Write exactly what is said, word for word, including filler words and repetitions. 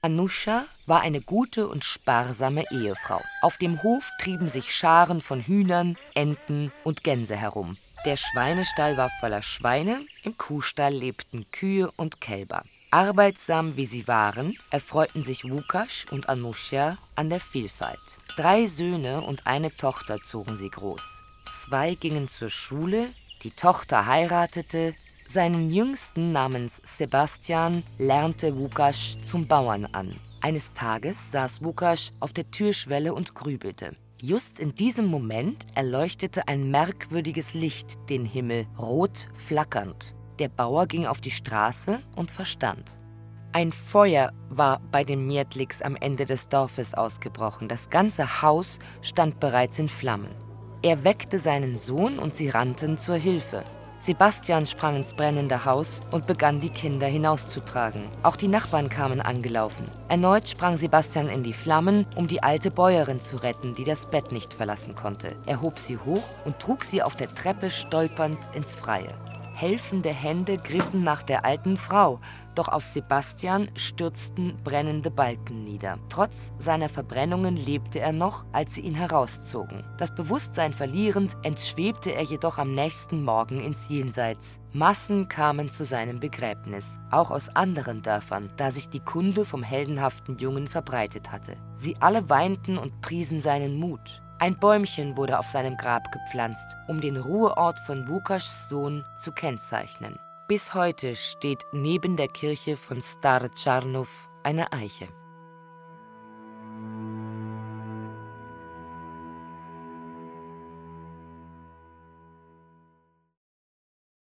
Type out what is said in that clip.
Anuscha war eine gute und sparsame Ehefrau. Auf dem Hof trieben sich Scharen von Hühnern, Enten und Gänse herum. Der Schweinestall war voller Schweine, im Kuhstall lebten Kühe und Kälber. Arbeitsam wie sie waren, erfreuten sich Łukasz und Anuscha an der Vielfalt. Drei Söhne und eine Tochter zogen sie groß. Zwei gingen zur Schule, die Tochter heiratete, seinen Jüngsten namens Sebastian lernte Łukasz zum Bauern an. Eines Tages saß Łukasz auf der Türschwelle und grübelte. Just in diesem Moment erleuchtete ein merkwürdiges Licht den Himmel, rot flackernd. Der Bauer ging auf die Straße und verstand. Ein Feuer war bei den Mietliks am Ende des Dorfes ausgebrochen. Das ganze Haus stand bereits in Flammen. Er weckte seinen Sohn und sie rannten zur Hilfe. Sebastian sprang ins brennende Haus und begann, die Kinder hinauszutragen. Auch die Nachbarn kamen angelaufen. Erneut sprang Sebastian in die Flammen, um die alte Bäuerin zu retten, die das Bett nicht verlassen konnte. Er hob sie hoch und trug sie auf der Treppe stolpernd ins Freie. Helfende Hände griffen nach der alten Frau, doch auf Sebastian stürzten brennende Balken nieder. Trotz seiner Verbrennungen lebte er noch, als sie ihn herauszogen. Das Bewusstsein verlierend, entschwebte er jedoch am nächsten Morgen ins Jenseits. Massen kamen zu seinem Begräbnis, auch aus anderen Dörfern, da sich die Kunde vom heldenhaften Jungen verbreitet hatte. Sie alle weinten und priesen seinen Mut. Ein Bäumchen wurde auf seinem Grab gepflanzt, um den Ruheort von Łukasz' Sohn zu kennzeichnen. Bis heute steht neben der Kirche von Stary Czarnów eine Eiche.